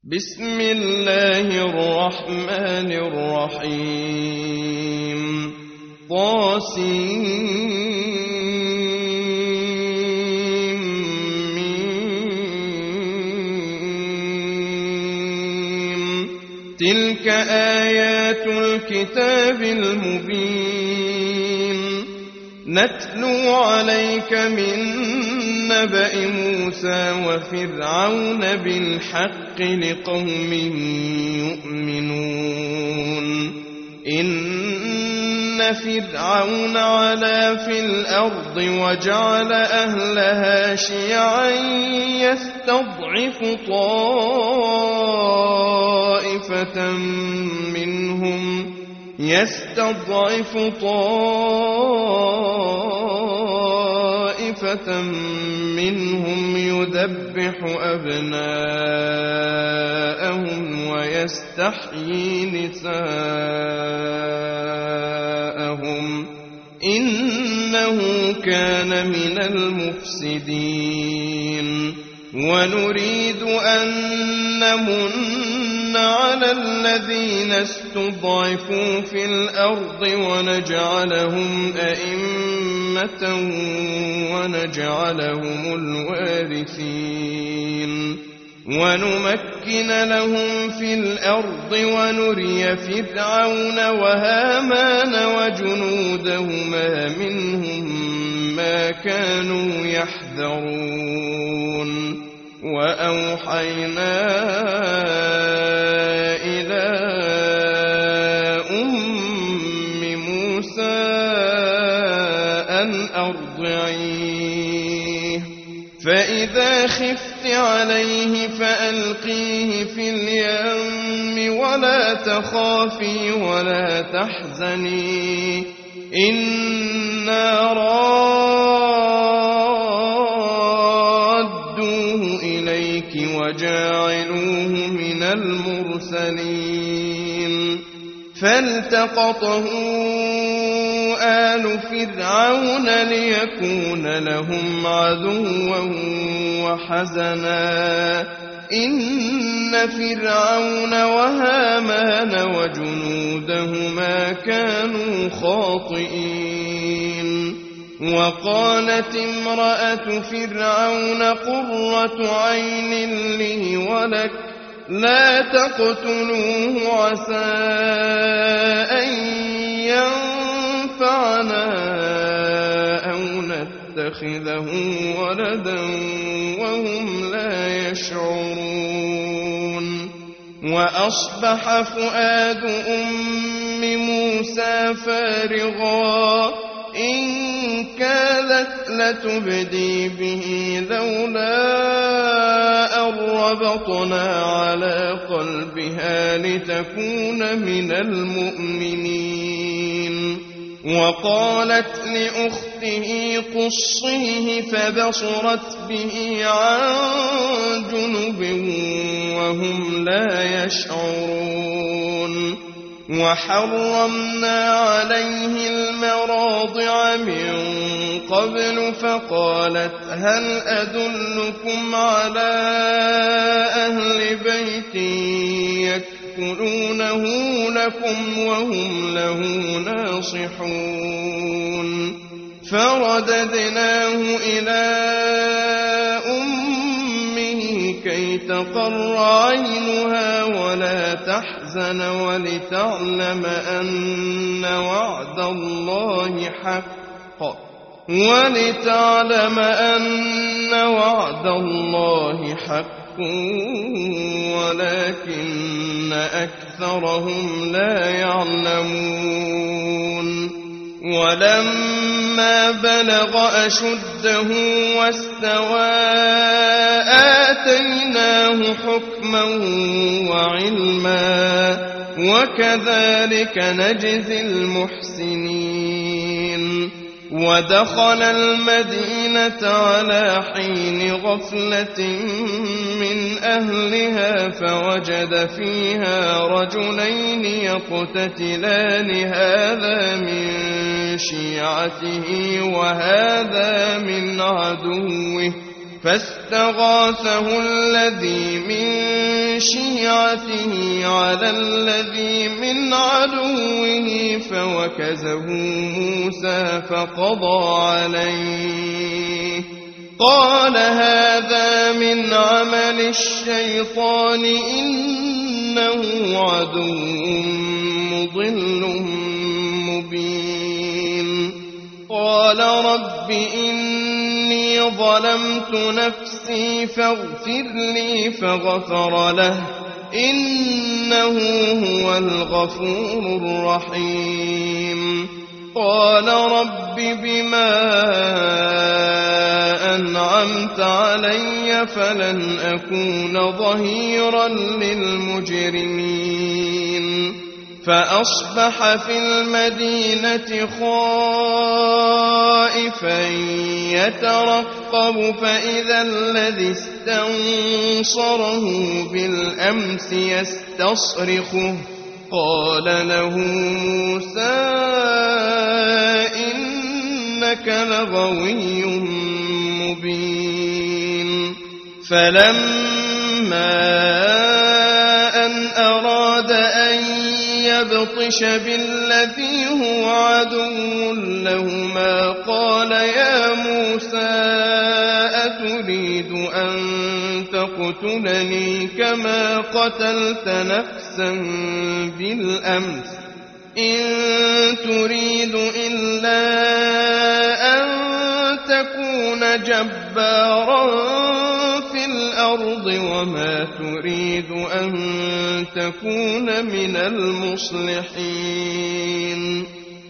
بسم الله الرحمن الرحيم تلك آيات الكتاب المبين نتلو عليك من نبأ موسى وفرعون بالحق لقوم يؤمنون إن فرعون علا في الأرض وجعل أهلها شيعا يستضعف طائفة منهم يذبح أبناءهم ويستحيي نساءهم إنه كان من المفسدين ونريد أن نمن على الذين استضعفوا في الأرض ونجعلهم أئمة ونجعلهم الوارثين ونمكن لهم في الأرض ونري فرعون وهامان وجنودهما منهم ما كانوا يحذرون وأوحينا إلى أم موسى أن أرضعيه فإذا خفت عليه فألقيه في اليم ولا تخافي ولا تحزني إنا رادوه إليك وجاعلوه من المرسلين فالتقطه آل فرعون ليكون لهم عدوا وحزنا إن فرعون وهامان وجنودهما كانوا خاطئين وقالت امرأة فرعون قرة عين لي ولك لا تقتلوه عسى أن ينفعنا أو نتخذه ولدا وهم لا يشعرون وأصبح فؤاد أم موسى فارغا إن كادت لتبدي به لولا أن ربطنا على قلبها لتكون من المؤمنين وقالت لأخته قصيه فبصرت به عن جنب وهم لا يشعرون وحرمنا عليه المراضع من قبل فقالت هل أدلكم على أهل بيت يكفلونه لكم وهم له ناصحون فرددناه إلى أمه كي تقر عينها ولا تحزن ولتعلم أن وعد الله حق ولكن أكثرهم لا يعلمون ولما بلغ أشده واستوى آتيناه حكما وعلما وكذلك نجزي المحسنين ودخل المدينة على حين غفلة من أهلها فوجد فيها رجلين يقتتلان هذا من شيعته وهذا من عدوه فاستغاثه الذي من شيعته على الذي من عدوه فوكزه موسى فقضى عليه قال هذا من عمل الشيطان إنه عدو مضل مبين قال رب إني ظلمت نفسي فاغفر لي فغفر له إنه هو الغفور الرحيم قال رب بما أنعمت علي فلن أكون ظهيرا للمجرمين فأصبح في المدينة خائفا يترقب فإذا الذي استنصره بالأمس يستصرخه قال له موسى إنك لغوي مبين فلما أن أراد أن يبطش بالذي هو عدو لهما قال يا موسى أتريد أن تقتلني كما قتلت نفسا بالأمس إن تريد إلا أن تكون جبارا في الأرض وما تريد أن تكون من المصلحين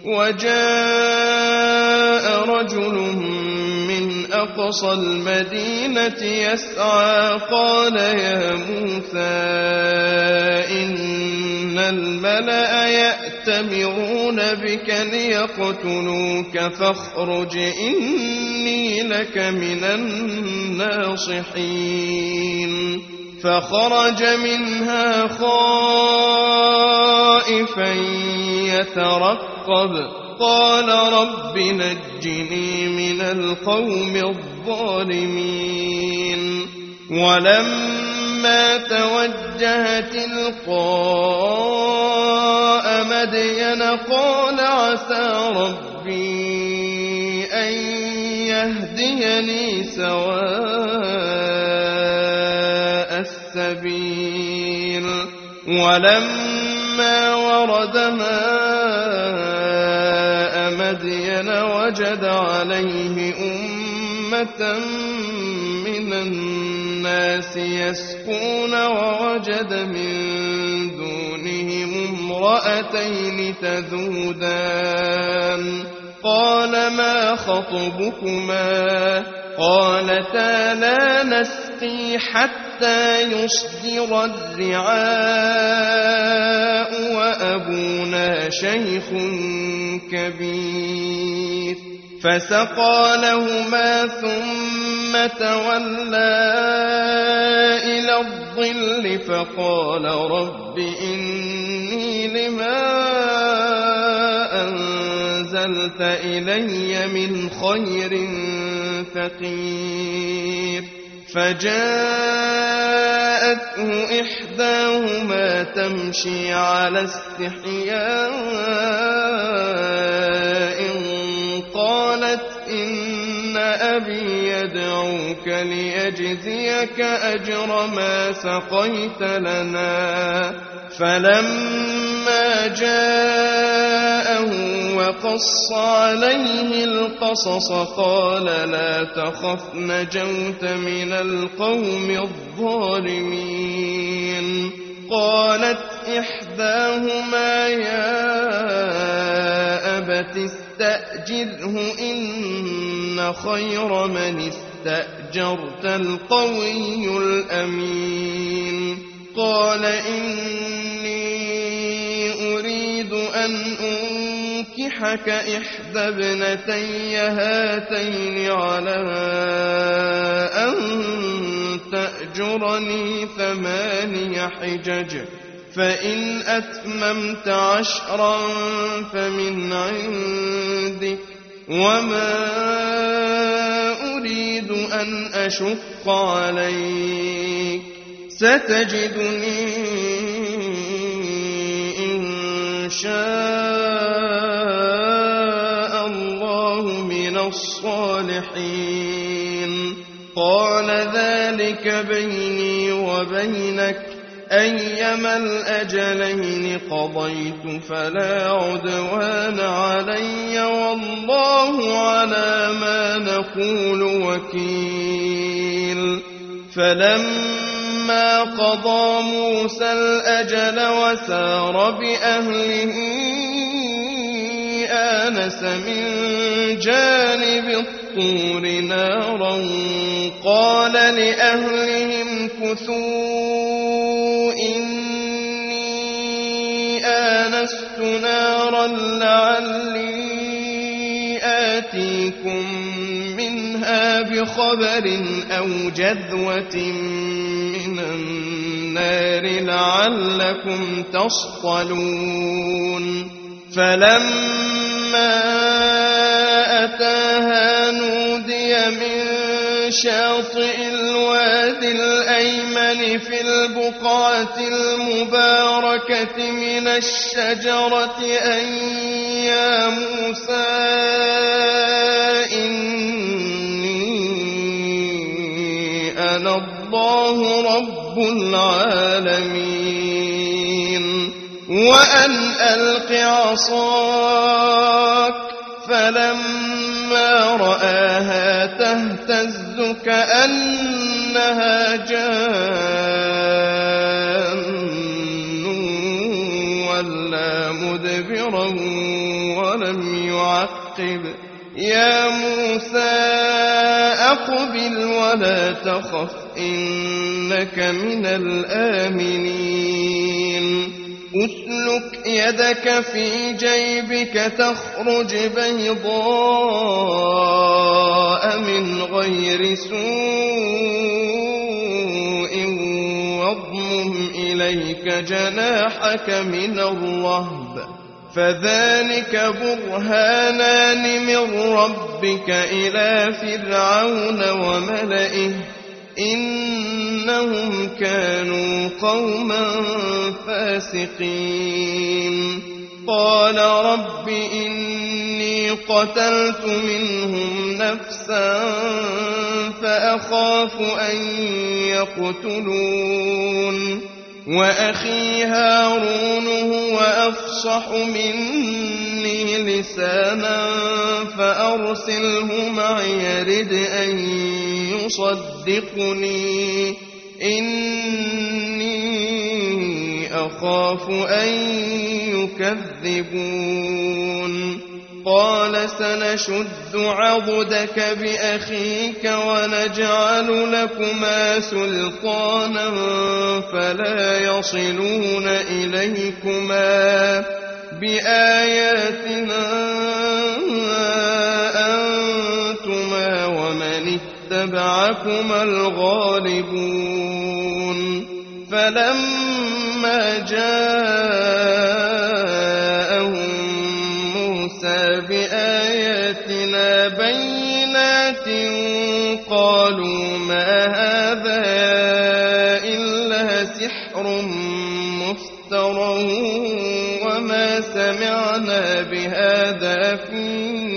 وجاء رجل من أقصى المدينة يسعى قال يا موسى إن الملأ يأتمرون بك ليقتلوك فاخرج إني لك من الناصحين فخرج منها خائفا يترقب قال رب نجني من القوم الظالمين ولما توجه تلقاء مدين قال عسى ربي أن يهديني سواء السبيل ولما ورد ماء مدين وجد عليه أمة من الناس يسقون ووجد من دونهم امرأتين تذودان قال ما خطبكما قالتا لا نسقي حتى يصدر الرعاء وأبونا شيخ كبير فسقى لهما ثم تولى إلى الظل فقال رب إني لما أنزلت إلي من خير فقير فجاءته إحداهما تمشي على استحياء قالت إن أبي يدعوك ليجزيك أجر ما سقيت لنا فلما جاءه وقص عليه القصص قال لا تخف نجوت من القوم الظالمين قالت إحداهما يا أبت استأجره إن خير من استأجرت القوي الأمين قال إني أريد أن أنكحك إحدى ابنتي هاتين على أن تأجرني 8 حجج فإن أتممت 10 فمن عندك وما أريد أن أشق عليك ستجدني إن شاء الله من الصالحين. قال ذلك بيني وبينك أيما الأجلين قضيت فلا عدوان علي والله على ما نقول وكيل. فلما قضى موسى الأجل وسار بأهله آنس من جانب الطور نارا قال لأهلهم كثوا إني آنست نارا لعلي آتيكم منها بخبر أو جذوة من النار لعلكم تصطلون. فلما أتاها نودي من شاطئ الوادي الأيمن في البقعة المباركة من الشجرة أن يا موسى إني أنا الله رب العالمين وأن ألق عصاك. فلما رآها تهتز كأنها جان ولا مدبرا ولم يعقب. يا موسى أقبل ولا تخف إنك من الآمنين. أسلك يدك في جيبك تخرج بيضاء من غير سوء واضمم إليك جناحك من الرهب فذلك برهانان من ربك إلى فرعون وملئه إنهم كانوا قوما فاسقين. قال رب إني قتلت منهم نفسا فأخاف أن يقتلون وأخي هارون هو أفصح مني لسانا فأرسله معي يرد أن يصدقني إني أخاف أن يكذبون. قال سنشد عضدك بأخيك ونجعل لكما سلطانا فلا يصلون إليكما بآياتنا أنتما ومن اتبعكما الغالبون. فلما جاءهم موسى بآياتنا بينات قالوا ما هذا إلا سحر مفترى وما سمعنا بهذا في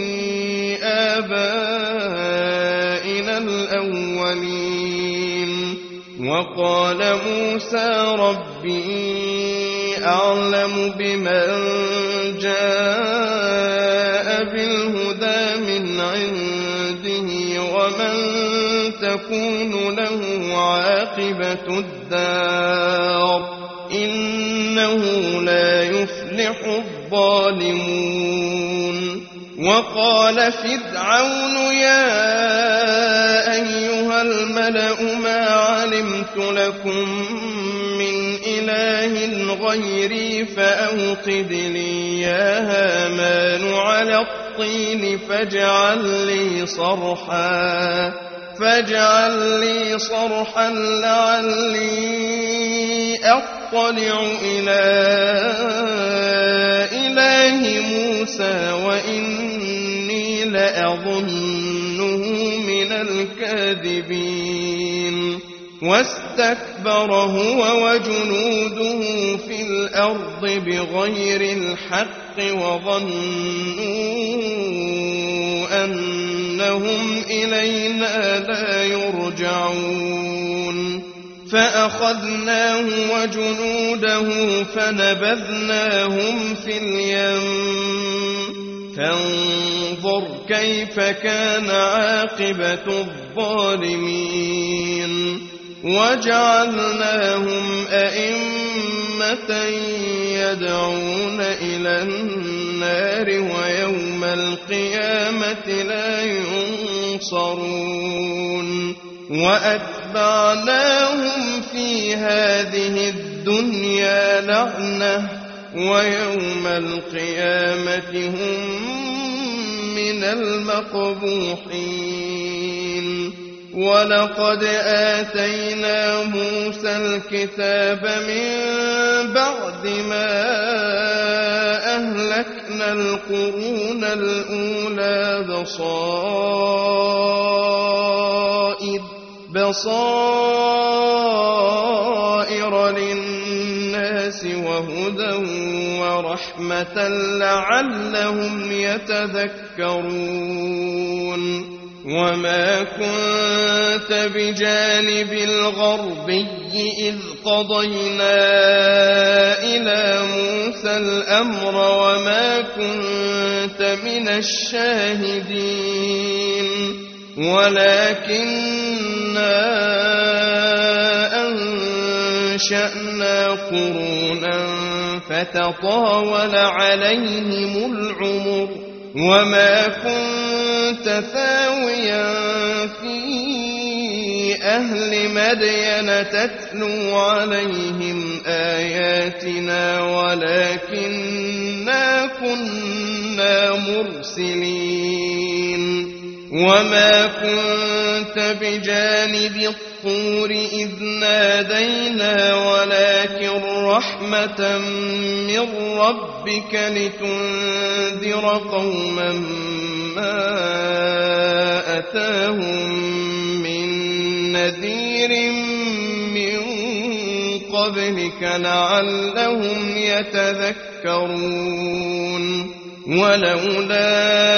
آبائنا الأولين. وقال موسى ربي أعلم بمن جاء بالهدى من عنده ومن تكون له عاقبة الدار إنه لا يفلح الظالمون. وقال فرعون يا أيها الملأ ما علمت لكم من إله غيري فأوقد لي يا هامان على الطين فاجعل لي صرحا لعلي أطلع إلى إله موسى وإني لأظنه من الكاذبين. واستكبر واستكبر هو وجنوده في الأرض بغير الحق وظنوا أنهم إلينا لا يرجعون فأخذناه وجنوده فنبذناهم في اليم فانظر كيف كان عاقبة الظالمين وجعلناهم أئمة يدعون إلى النار ويوم القيامة لا ينصرون وأتبعناهم في هذه الدنيا لعنة ويوم القيامة هم من المقبوحين ولقد آتينا موسى الكتاب من بعد ما أهلكنا القرون الأولى بصائر للناس وهدى ورحمة لعلهم يتذكرون وما كنت بجانب الغربي إذ قضينا إلى موسى الأمر وما كنت من الشاهدين ولكننا أنشأنا قرونا فتطاول عليهم العمر وما كنت ثاويا في أهل مدين تتلو عليهم آياتنا ولكننا كنا مرسلين وما كنت بجانب الطور إذ نادينا ولكن رحمة من ربك لتنذر قوما ما أتاهم من نذير من قبلك لعلهم يتذكرون ولولا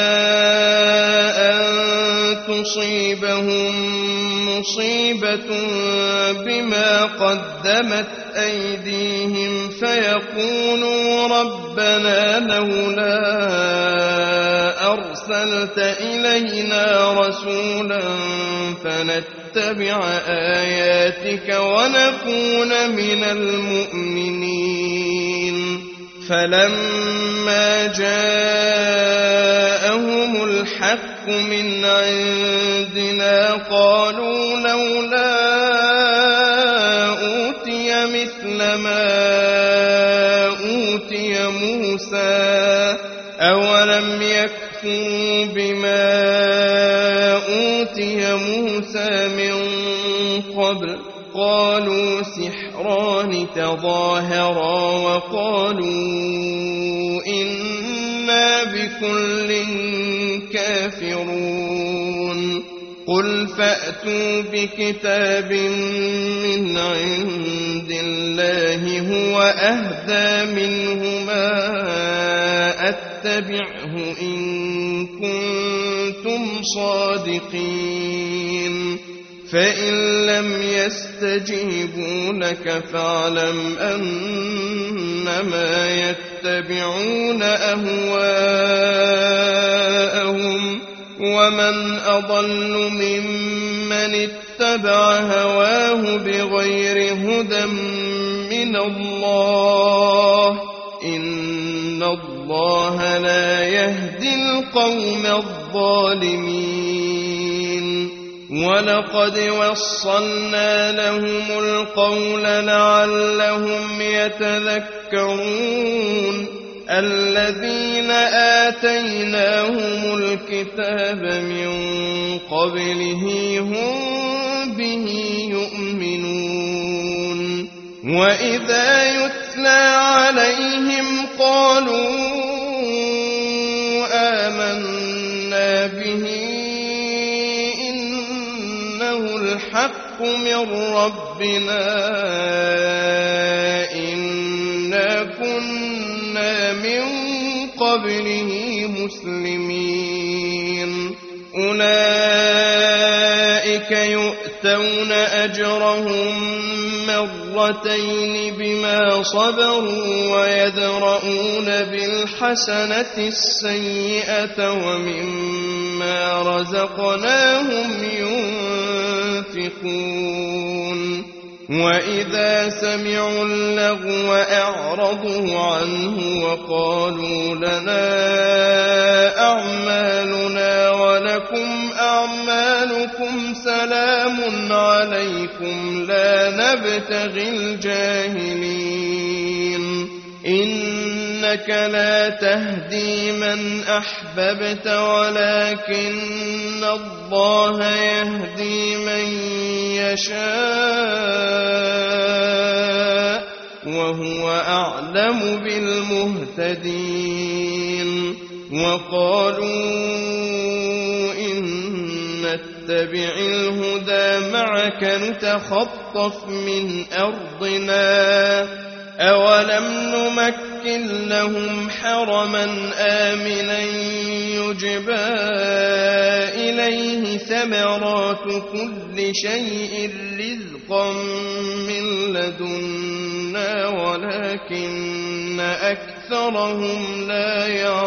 أن تصيبهم مصيبة بما قدمت أيديهم فيقولوا ربنا لولا أرسلت إلينا رسولا فنتبع آياتك ونكون من المؤمنين فلما جاءهم الحق من عندنا قالوا لولا أوتي مثل ما أوتي موسى أولم يكفوا بما أوتي موسى من قبل قالوا سحران تظاهرا وقالوا إنا بكل كافرون قل فأتوا بكتاب من عند الله هو أهدى منهما أتبعه إن كنتم صادقين فإن لم يستجيبوا لك فاعلم أنما يتبعون أهواءهم ومن أضل ممن اتبع هواه بغير هدى من الله إن الله لا يهدي القوم الظالمين ولقد وصلنا لهم القول لعلهم يتذكرون الذين آتيناهم الكتاب من قبله هم به يؤمنون وإذا يتلى عليهم قالوا آمنا به الحق الحق من ربنا إنا كنا من قبله مسلمين أولئك يؤتون أجرهم مرتين بما صبروا ويدرؤون بالحسنة السيئة ومما رزقناهم ينفقون وإذا سمعوا اللغو أعرضوا عنه وقالوا لنا أعمالنا ولكم أعمالكم سلام عليكم لا نبتغي الجاهلين إنك لا تهدي من أحببت ولكن الله يهدي من يشاء وهو أعلم بالمهتدين وقالوا إن نتبع الهدى معك نتخطف من أرضنا أولم نمكن لهم حرما آمنا يجبى إليه ثمرات كل شيء رزقا من لدنا ولكن أكثرهم لا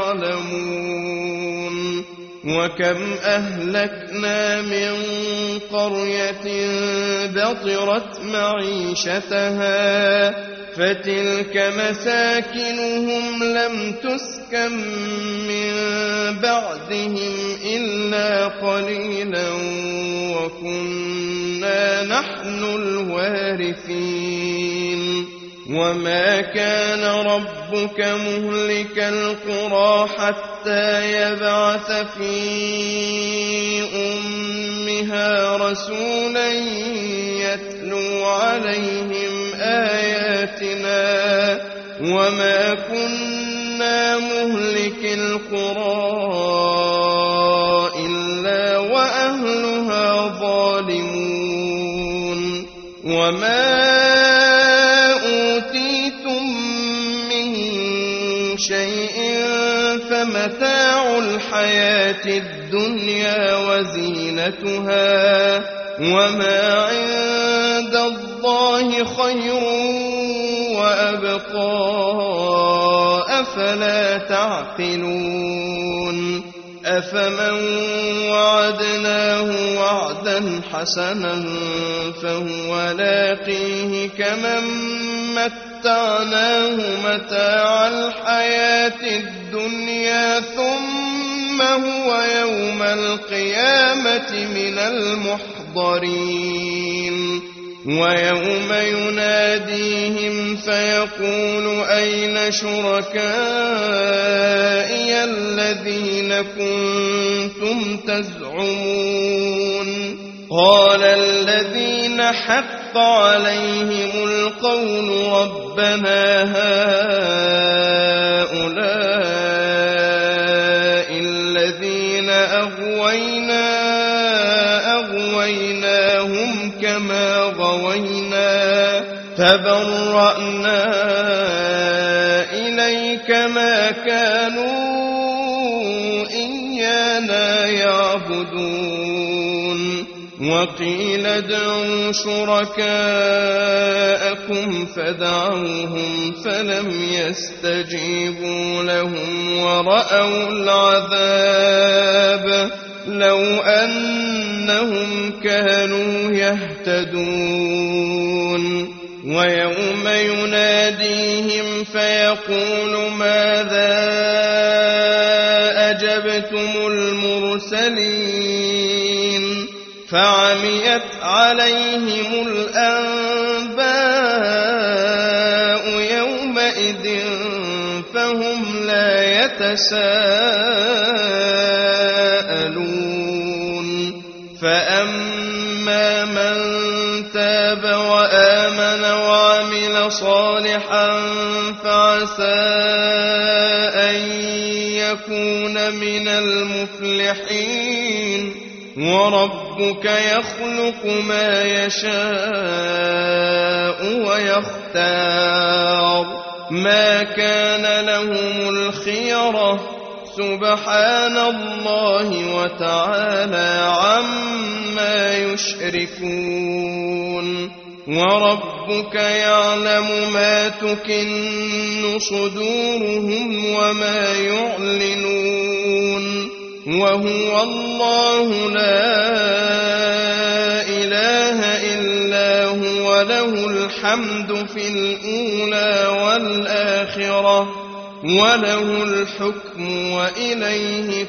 يعلمون وكم أهلكنا من قرية بطرت معيشتها فتلك مساكنهم لم تسكن من بعدهم إلا قليلا وكنا نحن الوارثين وما كان ربك مهلك القرى حتى يبعث في أمها رسولا يتلو عليهم آياتنا وما كنا مهلك القرى إلا وأهلها ظالمون وما أوتيتم من شيء فمتاع الحياة الدنيا وزينتها وما عند الله خير وأبقى أفلا تعقلون أفمن وعدناه وعدا حسنا فهو لاقيه كمن متعناه متاع الحياة الدنيا ثم هو يوم القيامة من المحضرين ويوم يناديهم فيقول أين شركائي الذين كنتم تزعمون قال الذين حق عليهم القول ربنا هؤلاء الذين أغويناهم كما غوينا تبرأنا إليك ما كانوا إيانا يعبدون وقيل ادعوا شركاءكم فدعوهم فلم يستجيبوا لهم ورأوا العذاب لو أنهم كانوا يهتدون ويوم يناديهم فيقول ماذا أجبتم المرسلين فعميت عليهم الأنباء يومئذ فهم لا يتساءلون فأما من تاب وآمن وعمل صالحا فعسى أن يكون من المفلحين وربك يخلق ما يشاء ويختار ما كان لهم الخيرة سبحان الله وتعالى عما يشركون وربك يعلم ما تكن صدورهم وما يعلنون وهو الله لا إله إلا هو له الحمد في الأولى والآخرة وله الحكم وإليه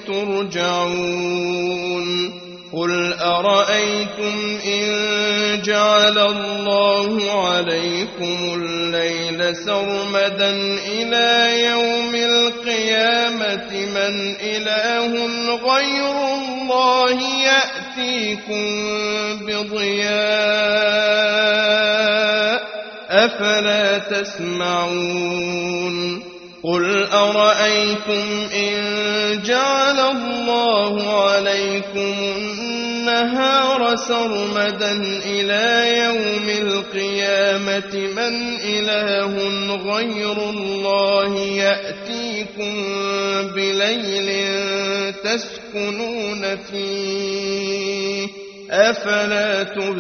ترجعون قل أرأيتم إن جعل الله عليكم الليل سرمدا إلى يوم القيامة من إله غير الله يأتيكم بضياء أفلا تسمعون قل أرأيتم إن جعل الله عليكم النهار سرمدا إلى يوم القيامة من إله غير الله يأتيكم بليل تسكنون فيه أفلا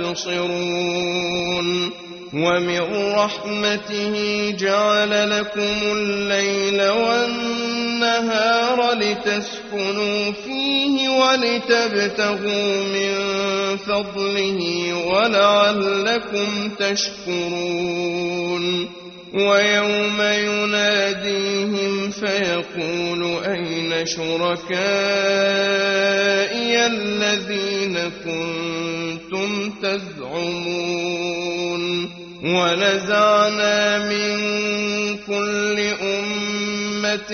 تبصرون ومن رحمته جعل لكم الليل والنهار لتسكنوا فيه ولتبتغوا من فضله ولعلكم تشكرون ويوم يناديهم فيقول أين شركائي الذين كنتم تزعمون ونزعنا من كل أمة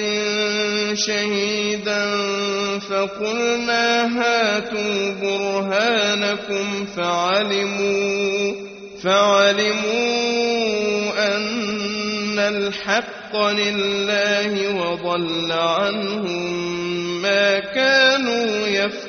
شهيدا فقلنا هاتوا برهانكم فعلموا أن الحق لله وضل عنهم ما كانوا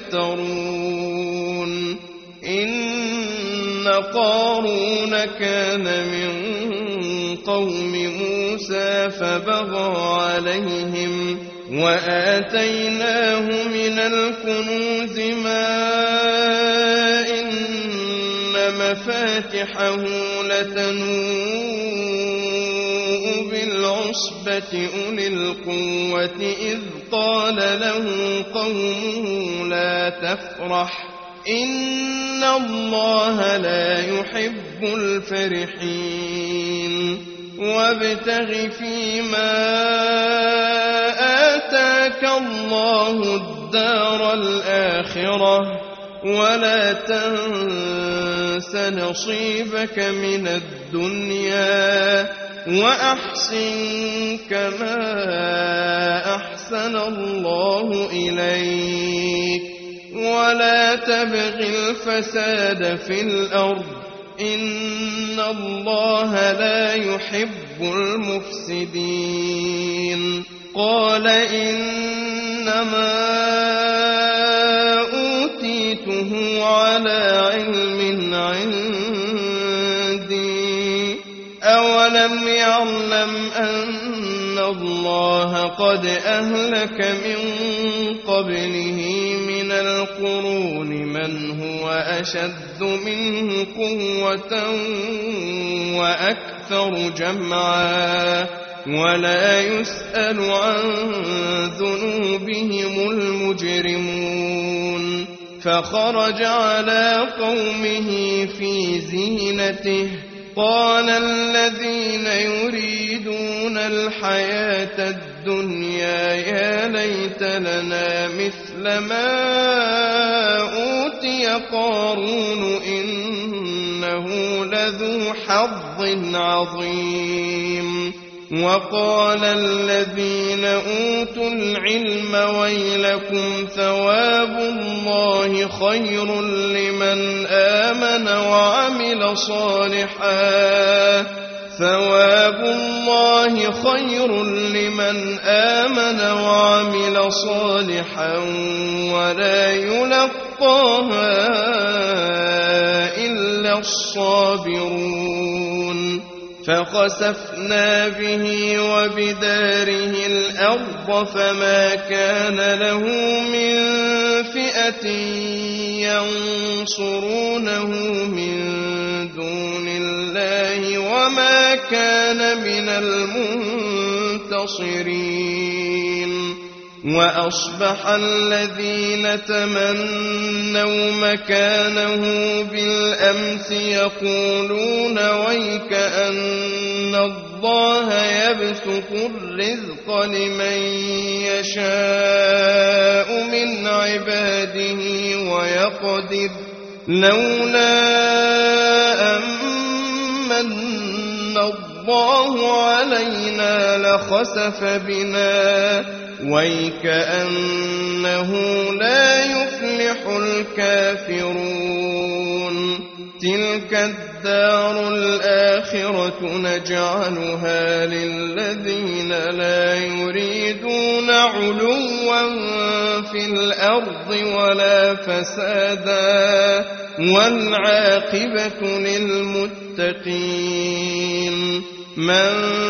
يفترون إن قارون كان من قوم موسى فبغى عليهم وآتيناه من الكنوز ما إن مفاتحه لتنوء بالعصبة أولي القوة إذ قال له قومه لا تفرح إن الله لا يحب الفرحين وابتغ فيما آتاك الله الدار الآخرة ولا تنس نصيبك من الدنيا وأحسن كما أحسن الله إليك ولا تبغ الفساد في الأرض إن الله لا يحب المفسدين قال إنما أوتيته على علم عندي أولم يعلم أن الله قد أهلك من قبله من القرون من هو أشد منه قوة وأكثر جمعا ولا يسأل عن ذنوبهم المجرمون فخرج على قومه في زينته قال الذين يريدون الحياة الدنيا يا ليت لنا مثل ما أوتي قارون إنه لذو حظ عظيم وقال الذين أوتوا العلم ويلكم ثواب الله خير لمن آمن وعمل صالحا ثواب الله خير لمن آمن وعمل صالحا ولا يلقاها يلقاها إلا الصابرون فخسفنا به وبداره الأرض فما كان له من فئة ينصرونه من دون الله وما كان من المنتصرين وأصبح الذين تمنوا مكانه بالأمس يقولون ويك أن الله يبسط الرزق لمن يشاء من عباده ويقدر لولا أمن الله علينا لخسف بنا ويكأنه لا يفلح الكافرون تلك الدار الآخرة نجعلها للذين لا يريدون علوا في الأرض ولا فسادا والعاقبة للمتقين من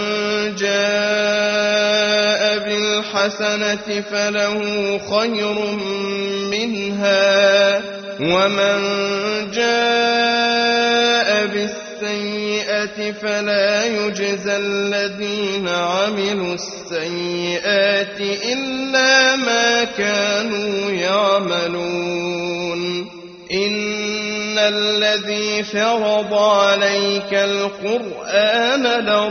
جاء بالحسنة فله خير منها ومن جاء بالسيئة فلا يجزى الذين عملوا السيئات إلا ما كانوا يعملون إن الذي فرض عليك القرآن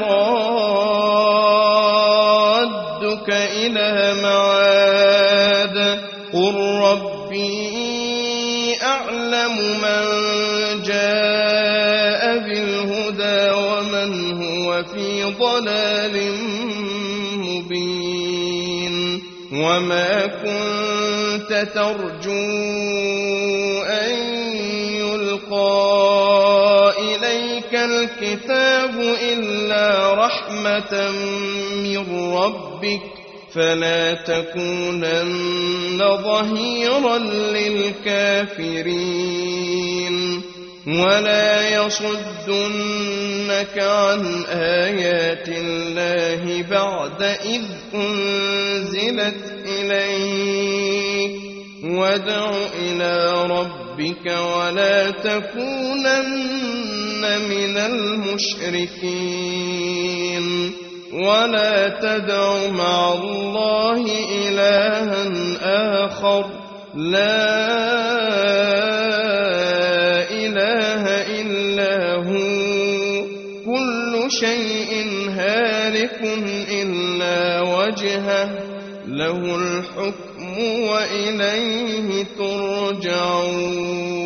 لرادك إلى معاد قل ربي أعلم من جاء بالهدى ومن هو في ضلال مبين وما كنت ترجو أن يلقى إليك الكتاب إلا رحمة من ربك فلا تكونن ظهيرا للكافرين ولا يصدنك عن آيات الله بعد إذ أنزلت إليك وادع إلى ربك ولا تكونن من المشركين ولا تدع مع الله إلها آخر لا إله إلا هو كل شيء هالك إلا وجهه له الحكم وإليه ترجعون